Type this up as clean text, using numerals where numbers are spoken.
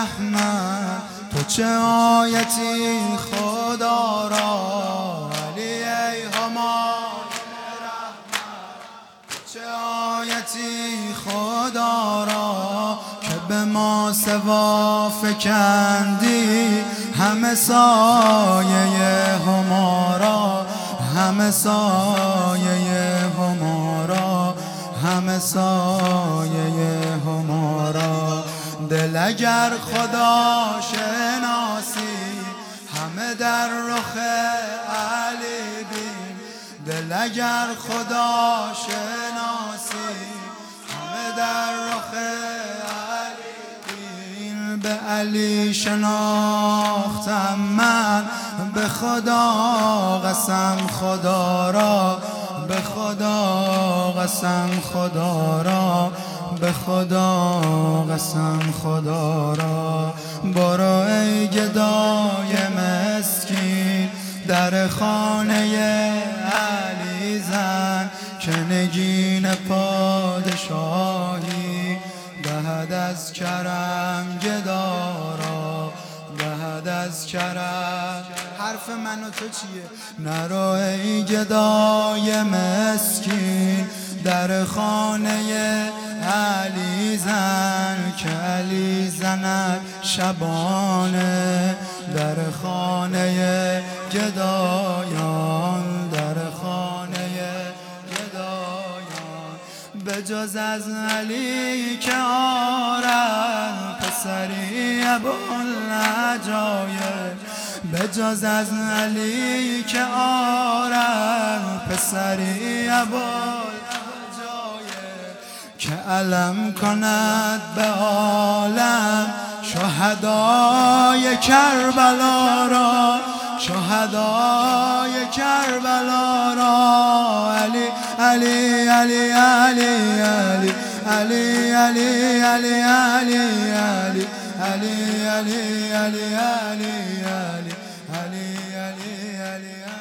رحمت تو چه آیتی خدا را، علی ای همای رحمت تو چه آیتی خدا را، که به ما سوا فکندی همه سایه همارا، همه سایه همارا، همه سایه همارا. دل اگر خدا شناسی همه در رخ علی بین، دل اگر خدا شناسی همه در رخ علی بین. به علی شناختم من به خدا قسم خدا را، به خدا قسم خدا را، به خدا قسم خدا را. برو ای گدای مسکین در خانه علی زن، که نگین پادشاهی دهد از کرم گدارا، دهد از کرم. حرف من و تو چیه؟ نرو ای گدای مسکین در خانه علی زن، که علی زند شبانه در خانه گدایان، در خانه گدایان. به جز از علی که آرد پسری ابوالعجایب، به جز از علی که آرد پسری ابوالعجایب، که علم کند به عالم شهدای کربلا را، شهدای کربلا را. علی علی علی علی علی علی علی علی علی علی علی علی علی علی علی علی علی علی